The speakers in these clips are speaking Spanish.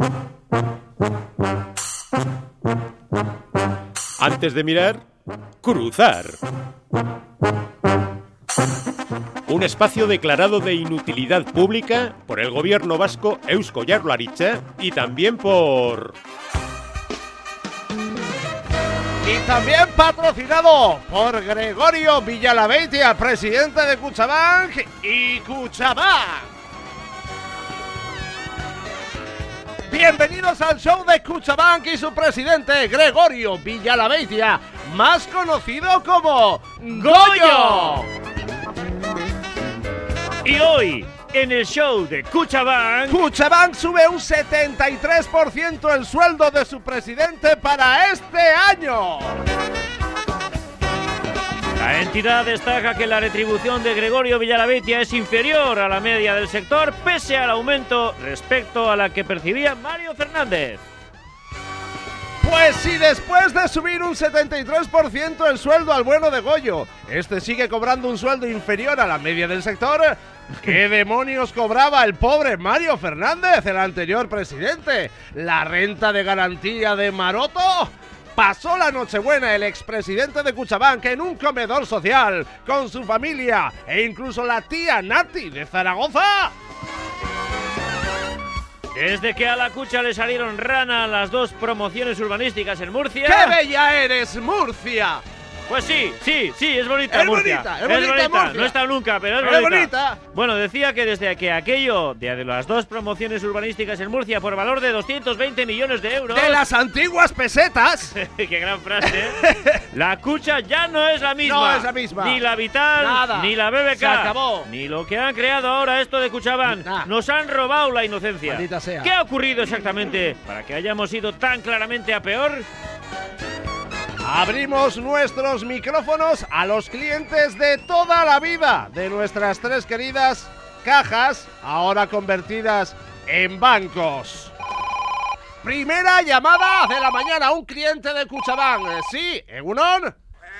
Antes de mirar, cruzar. Un espacio declarado de inutilidad pública por el gobierno vasco Eusko Jaurlaritza y también por... Y también patrocinado por Gregorio Villalabeitia, presidente de Kutxabank y Kutxabank. Bienvenidos al show de Kutxabank y su presidente Gregorio Villalabeitia, más conocido como Goyo. Y hoy, en el show de Kutxabank, Kutxabank sube un 73% el sueldo de su presidente para este año. la entidad destaca que la retribución de Gregorio Villalabeitia es inferior a la media del sector, pese al aumento respecto a la que percibía Mario Fernández. Pues si después de subir un 73% el sueldo al bueno de Goyo, este sigue cobrando un sueldo inferior a la media del sector, ¿qué demonios cobraba el pobre Mario Fernández, el anterior presidente? ¿La renta de garantía de Maroto? Pasó la Nochebuena el expresidente de Kutxabank en un comedor social con su familia e incluso la tía Nati de Zaragoza. Desde que a la Kutxa le salieron rana las dos promociones urbanísticas en Murcia... ¡Qué bella eres, Murcia! Pues sí, es bonita Es Murcia. bonita, es bonita Murcia. No he estado nunca, pero es bonita. Bueno, decía que desde que aquello de las dos promociones urbanísticas en Murcia por valor de 220 millones de euros... ¡De las antiguas pesetas! ¡Qué gran frase! La Kutxa ya no es la misma. No es la misma. Ni la Vital, Nada. ni la BBK. Se acabó. Ni lo que han creado ahora esto de Kutxabank. Nah. Nos han robado la inocencia. Maldita sea. ¿Qué ha ocurrido exactamente para que hayamos ido tan claramente a peor? Abrimos nuestros micrófonos a los clientes de toda la vida de nuestras tres queridas cajas, ahora convertidas en bancos. Primera llamada de la mañana, un cliente de Kutxabank. Sí, Egunon.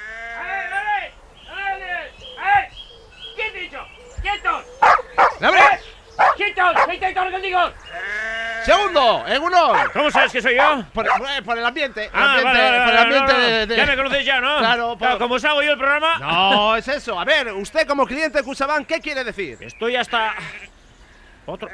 ¿Qué he dicho? ¡Quietos! ¡Abre! ¡Quietos! ¡Quietos contigo! Segundo, Egunon. ¿Cómo sabes que soy yo? Por el ambiente. Vale, por el ambiente no. de... Ya me conocéis ya, ¿no? Claro, ¿Cómo os hago yo el programa? No, es eso. A ver, usted como cliente de Kutxabank, ¿qué quiere decir? Estoy hasta... Otro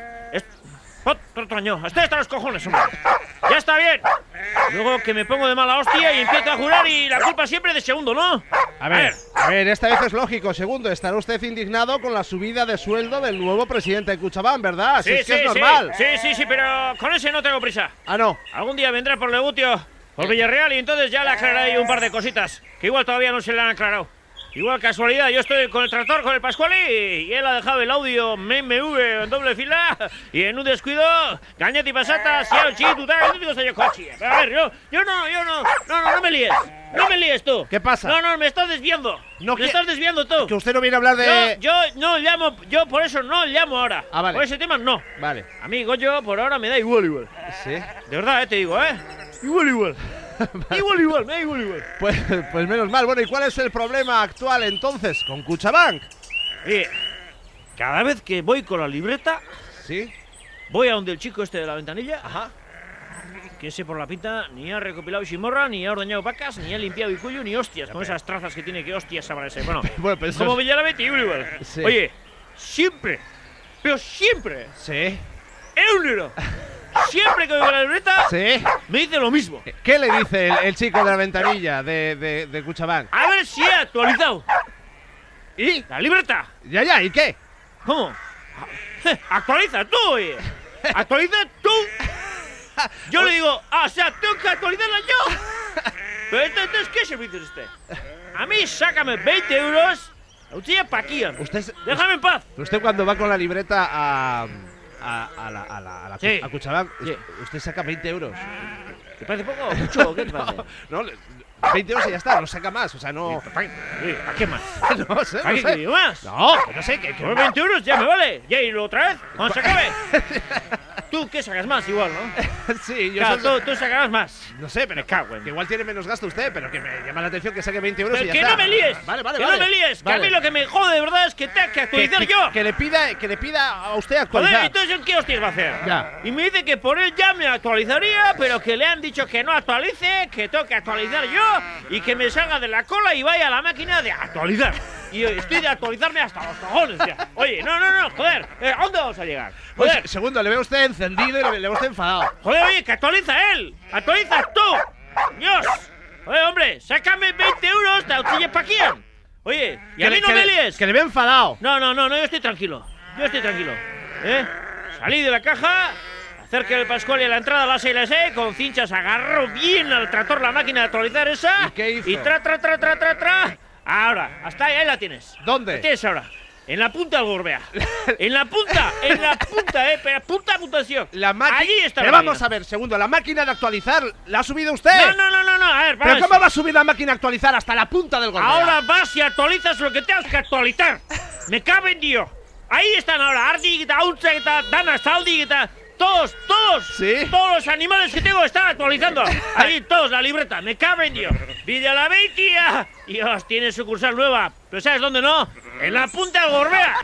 año. Estoy hasta los cojones, hombre. Ya está bien. Luego que me pongo de mala hostia y empiezo a jurar y la culpa siempre de Segundo, ¿no? A ver, esta vez es lógico. Segundo, estará usted indignado con la subida de sueldo del nuevo presidente de Kutxabank, ¿verdad? Sí, es normal. Sí, pero con ese no tengo prisa. Ah, no. Algún día vendrá por Legutio, por Villarreal, y entonces ya le aclararé un par de cositas que igual todavía no se le han aclarado. Igual casualidad, yo estoy con el tractor, con el Pascuali, y él ha dejado el audio MMV en doble fila, y en un descuido, Gañet y Pasata, Siao Chi, Tutar, no digo yo coche. A ver, yo no me líes. No me líes tú. ¿Qué pasa? No, me estás desviando. No, me estás desviando tú. Que usted no viene a hablar de... Yo no llamo, yo por eso no llamo ahora. Ah, vale. Por ese tema no. Vale. Amigo, yo por ahora me da igual. Sí. De verdad, te digo, Igual. Igual, me da igual. Pues menos mal. Bueno, ¿y cuál es el problema actual entonces con Kutxabank? Oye, cada vez que voy con la libreta, Sí. voy a donde el chico este de la ventanilla, Ajá. que ese por la pinta ni ha recopilado Shimorra, ni ha ordeñado vacas, ni ha limpiado Icuyo, ni hostias, con esas trazas que tiene, que hostias sabrá ese. Bueno, Bueno, pues como eso Villalabeitia, igual. Sí. Oye, siempre, Sí. Eunero, siempre que voy con la libreta, Sí. me dice lo mismo. ¿Qué le dice el chico de la ventanilla de Kutxabank? A ver si he actualizado ¿Y? la libreta. Ya, ¿y qué? ¿Cómo? Actualiza tú, oye. Actualiza tú. Yo le digo, o sea, tengo que actualizarla yo. Pero entonces, ¿qué servicio es este? A mí, sácame 20 euros. La utilla pa' aquí, hombre. Déjame en paz. Usted cuando va con la libreta a Sí. Kutxabank, Sí. usted saca 20 euros. ¿Te parece poco o mucho? ¿Qué te parece? No, 20 euros y ya está, no saca más, o sea, no... ¿Para qué más? No sé, ¿Para no qué sé. quiero más? No, no sé, que... Por 20 euros ya me vale. Ya, y otra vez, cuando se acabe. tú que sacas más igual, ¿no? Sí, yo Claro, tú sacarás más. no sé, pero Me cago en- que igual tiene menos gasto usted, pero que me llama la atención que saque 20 euros Pero y ya que está. no me líes. Vale, Que no me líes. Que a mí lo que me jode de verdad es que tenga que actualizar yo. Que le pida a usted Joder, actualizar. entonces ¿en qué hostias va a hacer? Ya. Y me dice que por él ya me actualizaría, pero que le han dicho que no actualice, que tengo que actualizar yo y que me salga de la cola y vaya a la máquina de actualizar. Y estoy de actualizarme hasta los cojones ya. Oye, no, joder, ¿a dónde vamos a llegar? Pues, Joder, segundo, le veo a usted encendido y le veo a usted enfadado. joder, oye, que actualiza él. Actualizas tú. Dios. Oye, hombre, sácame 20 euros, te autilles pa' quién. Oye, y a mí no me líes. Que le veo enfadado. No, yo estoy tranquilo. Salí de la caja, acerqué el Pascual y a la entrada a la 6 con cinchas, agarro bien al tractor la máquina de actualizar esa. ¿Y qué hizo? Y tra. Ahora, hasta ahí la tienes. ¿Dónde? La tienes ahora. En la punta del Gorbea. en la punta, pero puntuación. La máquina. Allí está Pero la vamos máquina. a ver, segundo, la máquina de actualizar, ¿la ha subido usted? No, a ver, ¿Pero vamos. cómo va a subir la máquina a actualizar hasta la punta del Gorbea? Ahora vas y actualizas lo que tengas que actualizar. Me cabe en Dios. Ahí están ahora Ardigita, Unchagita, Dana, Saldigita. Todos, ¿Sí? todos los animales que tengo están actualizando. Ahí todos, la libreta, me cabe en Dios. Villa la Beitia. Dios, tiene sucursal nueva. Pero ¿sabes dónde no? En la punta del Gorbea.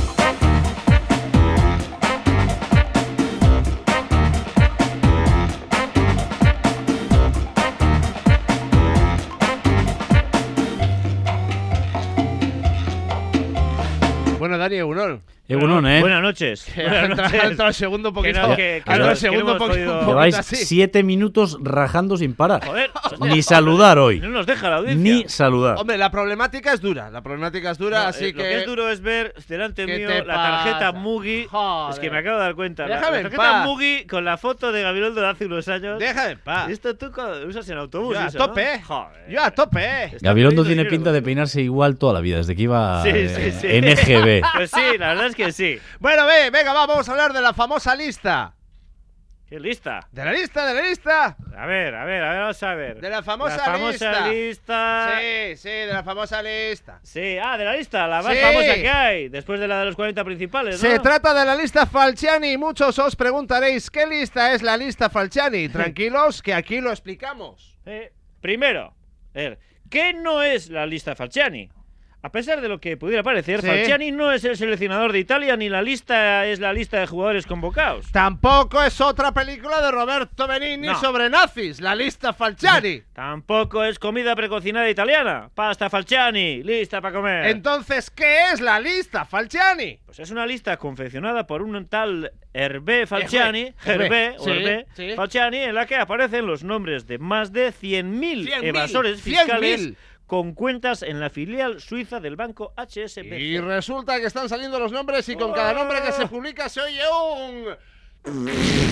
Bueno, Dani, Egunon. Egunon, Buenas noches. Ha entrado el segundo un poquito. Que Ha entrado el no segundo un hemos poquito. podido- un poquito Lleváis así. 7 minutos rajando sin parar. Joder, Ni saludar hoy. no nos deja la audiencia. Ni saludar. Hombre, la problemática es dura. La problemática es dura, No, así lo que es duro es ver delante ¿Qué mío te la tarjeta pasa? Mugi. Joder. Es que me acabo de dar cuenta. La Déjame en tarjeta paz. Mugi con la foto de Gabilondo de hace unos años. Déjame en paz. Esto tú cuando usas en autobús. Yo a eso, ¿no? tope. Joder. Yo a tope. Está Gabilondo perdido tiene dinero, pinta de ¿no? peinarse igual toda la vida, desde que iba Sí, sí. NGB. Pues sí, la verdad es que sí. Bueno, venga, vamos a hablar de la famosa lista. ¿Qué lista? De la lista. A ver, vamos a ver. De la famosa lista. Sí, de la famosa lista. Sí, de la lista, la más Sí. famosa que hay. Después de la de los 40 principales, ¿no? Se trata de la lista Falciani. Muchos os preguntaréis, ¿qué lista es la lista Falciani? Tranquilos, que aquí lo explicamos. Primero, ¿qué no es la lista Falciani? A pesar de lo que pudiera parecer, Sí. Falciani no es el seleccionador de Italia ni la lista es la lista de jugadores convocados. Tampoco es otra película de Roberto Benigni No. sobre nazis, la lista Falciani. Tampoco es comida precocinada italiana. Pasta Falciani, lista para comer. Entonces, ¿qué es la lista Falciani? Pues es una lista confeccionada por un tal Hervé Falciani, Hervé, Hervé sí. Falciani, en la que aparecen los nombres de más de 100.000 100.000, evasores 100.000. fiscales con cuentas en la filial suiza del banco HSBC. Y resulta que están saliendo los nombres y con cada nombre que se publica se oye un...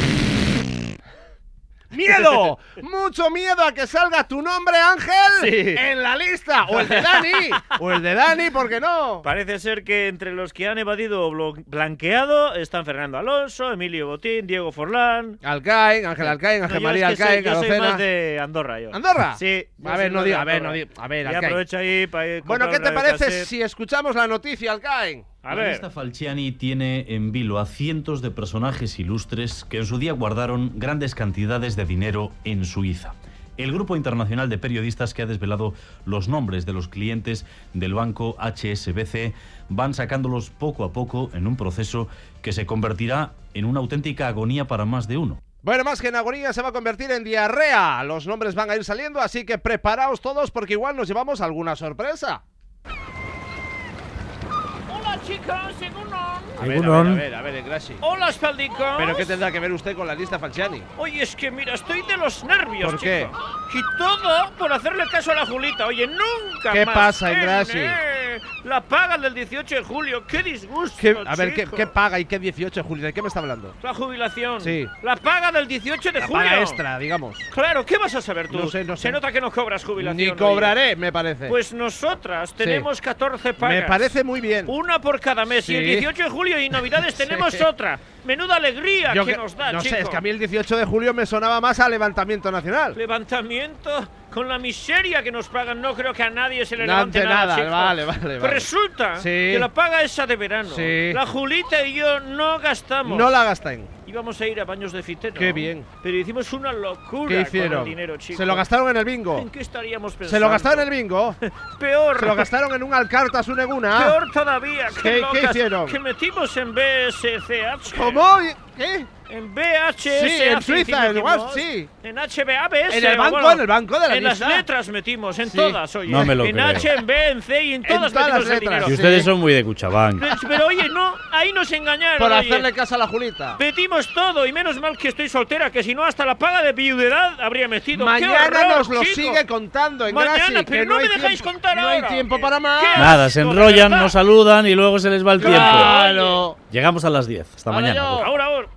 ¡Miedo! ¡Mucho miedo a que salga tu nombre, Ángel! Sí. En la lista. O el de Dani. O el de Dani, ¿por qué no? Parece ser que entre los que han evadido o blanqueado están Fernando Alonso, Emilio Botín, Diego Forlán. Alcaín, Ángel Alcaín, Ángel No, yo María es que soy- Alcaín, yo soy Carocena. más de Andorra, yo. ¿Andorra? Sí. yo A soy ver, no más de diga, a ver, Andorra. no diga. A ver, Y Alcaín. aprovecho ahí para ir Bueno, comprar ¿qué te un parece radiocassette. si escuchamos la noticia, Alcaín? A La ver. lista Falciani tiene en vilo a cientos de personajes ilustres que en su día guardaron grandes cantidades de dinero en Suiza. El grupo internacional de periodistas que ha desvelado los nombres de los clientes del banco HSBC van sacándolos poco a poco en un proceso que se convertirá en una auténtica agonía para más de uno. Bueno, más que en agonía se va a convertir en diarrea. Los nombres van a ir saliendo, así que preparaos todos porque igual nos llevamos alguna sorpresa. Hola chicos, Egunon. a ver, Graci. Hola espaldicos. ¿Pero qué tendrá que ver usted con la lista Falciani? Oye, es que mira, estoy de los nervios, ¿Por qué? chico. Y todo por hacerle caso a la Julita. Oye, nunca ¿Qué más. pasa, Ingrassi? La paga del 18 de julio. ¡Qué disgusto, A ver, chico! ¿qué paga y qué 18 de julio? ¿De qué me está hablando? La jubilación. Sí. La paga del 18 de La julio. paga extra, digamos. Claro, ¿qué vas a saber tú? No sé. Se nota que no cobras jubilación. Ni oye. cobraré, me parece. Pues nosotras tenemos 14 pagas. me parece muy bien. Una por cada mes. Sí. Y el 18 de julio y Navidades Sí. tenemos otra. Menuda alegría Yo que que- nos da, no chico. sé, es que a mí el 18 de julio me sonaba más a levantamiento nacional. Levantamiento con la miseria que nos pagan. No creo que a nadie se le No levante ante nada, nada, chico. vale. Pero resulta Sí. que la paga esa de verano. Sí. La Julita y yo no gastamos. No la gasten. íbamos a ir a baños de fitero. Qué bien. Pero hicimos una locura ¿Qué hicieron? con el dinero, chico. Se lo gastaron en el bingo. ¿En qué estaríamos pensando? Se lo gastaron en el bingo. Peor. Se lo gastaron en un Alcarta Suneguna. Peor todavía. ¿Qué locas, hicieron? Que metimos en BSCH. ¿Cómo? ¿Qué? En BHS. Sí, en Suiza, en Wall, sí. En HBABS. En el banco, bueno, en el banco de la En las lista. letras metimos, en Sí. todas, oye. No me lo en creo. H, en B, en C y en todas todas metimos las el dinero. letras. Y ustedes son muy de Cuchabank. Pero oye, no, ahí nos engañaron. Por oye. hacerle caso a la Julita. Metimos todo y menos mal que estoy soltera, que si no hasta la paga de viudedad habría metido. ¡Qué Mañana horror, nos lo chico! sigue contando en Mañana, Graci, pero que no me hay dejáis tiempo- contar No ahora. hay tiempo para más. ¿Qué? Nada, se asco, de enrollan, verdad. nos saludan y luego se les va el tiempo. Claro. Llegamos a las 10. Hasta Ahora mañana. yo. Ahora.